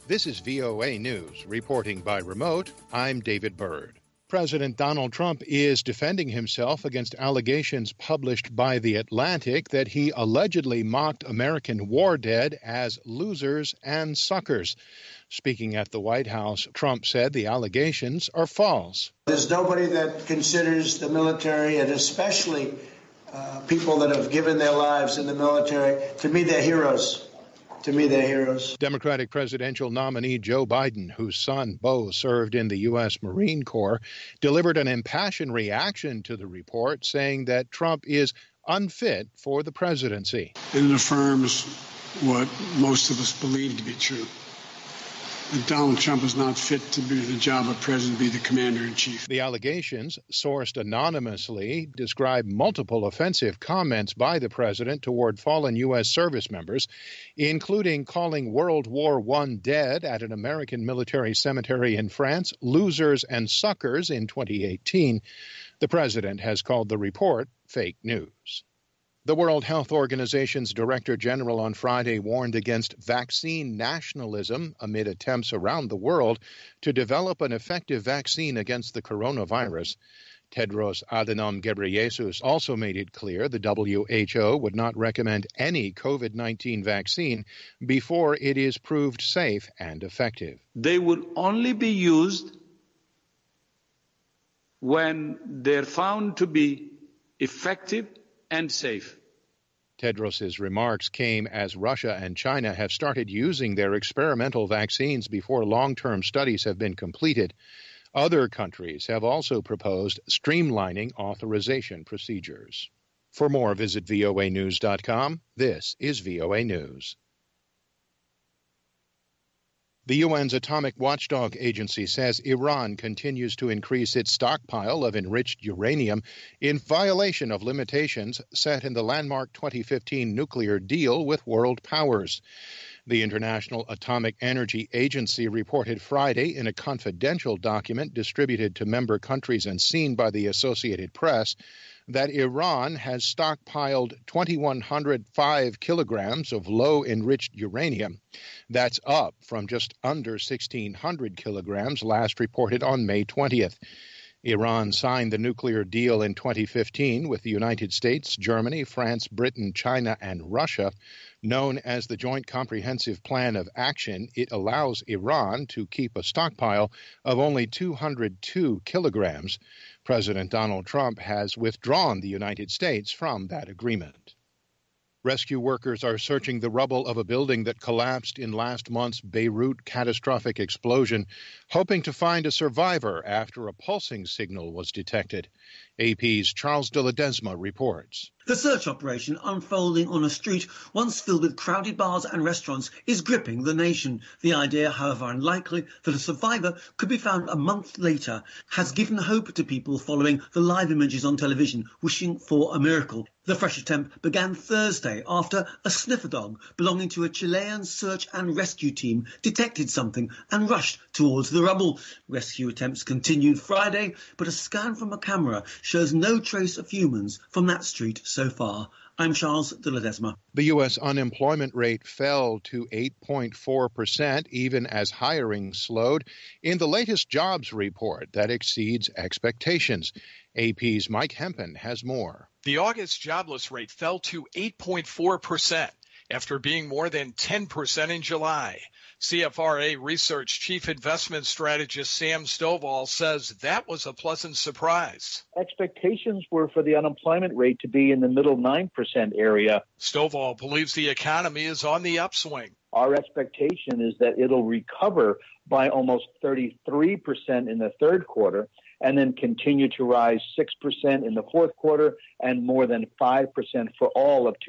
This is VOA News. Reporting by remote, I'm David Byrd. President Donald Trump is defending himself against allegations published by The Atlantic that he allegedly mocked American war dead as losers and suckers. Speaking at the White House, Trump said the allegations are false. There's nobody that considers the military, and especially people that have given their lives in the military, to me, they're heroes. To me, they're heroes. Democratic presidential nominee Joe Biden, whose son Beau served in the U.S. Marine Corps, delivered an impassioned reaction to the report, saying that Trump is unfit for the presidency. And it affirms what most of us believe to be true, that Donald Trump is not fit to be the job of president, be the commander-in-chief. The allegations, sourced anonymously, describe multiple offensive comments by the president toward fallen U.S. service members, including calling World War I dead at an American military cemetery in France losers and suckers in 2018. The president has called the report fake news. The World Health Organization's Director General on Friday warned against vaccine nationalism amid attempts around the world to develop an effective vaccine against the coronavirus. Tedros Adhanom Ghebreyesus also made it clear the WHO would not recommend any COVID-19 vaccine before it is proved safe and effective. They will only be used when they're found to be effective and safe. Tedros's remarks came as Russia and China have started using their experimental vaccines before long-term studies have been completed. Other countries have also proposed streamlining authorization procedures. For more, visit voanews.com. This is VOA News. The UN's Atomic Watchdog Agency says Iran continues to increase its stockpile of enriched uranium in violation of limitations set in the landmark 2015 nuclear deal with world powers. The International Atomic Energy Agency reported Friday in a confidential document distributed to member countries and seen by the Associated Press that Iran has stockpiled 2,105 kilograms of low-enriched uranium. That's up from just under 1,600 kilograms last reported on May 20th. Iran signed the nuclear deal in 2015 with the United States, Germany, France, Britain, China, and Russia. Known as the Joint Comprehensive Plan of Action, it allows Iran to keep a stockpile of only 202 kilograms. President Donald Trump has withdrawn the United States from that agreement. Rescue workers are searching the rubble of a building that collapsed in last month's Beirut catastrophic explosion, hoping to find a survivor after a pulsing signal was detected. AP's Charles de Ledesma reports. The search operation, unfolding on a street once filled with crowded bars and restaurants, is gripping the nation. The idea, however unlikely, that a survivor could be found a month later has given hope to people following the live images on television, wishing for a miracle. The fresh attempt began Thursday after a sniffer dog belonging to a Chilean search and rescue team detected something and rushed towards the rubble. Rescue attempts continued Friday, but a scan from a camera shows no trace of humans from that street so far. I'm Charles de Ledesma. The U.S. unemployment rate fell to 8.4%, even as hiring slowed in the latest jobs report that exceeds expectations. AP's Mike Hempen has more. The August jobless rate fell to 8.4% after being more than 10% in July. CFRA Research Chief Investment Strategist Sam Stovall says that was a pleasant surprise. Expectations were for the unemployment rate to be in the middle 9% area. Stovall believes the economy is on the upswing. Our expectation is that it'll recover by almost 33% in the third quarter and then continue to rise 6% in the fourth quarter and more than 5% for all of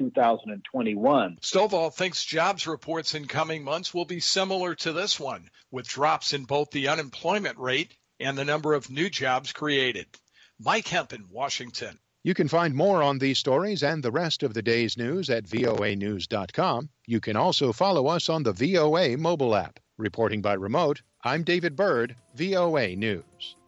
2021. Stovall thinks jobs reports in coming months will be similar to this one, with drops in both the unemployment rate and the number of new jobs created. Mike Hempen, Washington. You can find more on these stories and the rest of the day's news at voanews.com. You can also follow us on the VOA mobile app. Reporting by remote, I'm David Byrd, VOA News.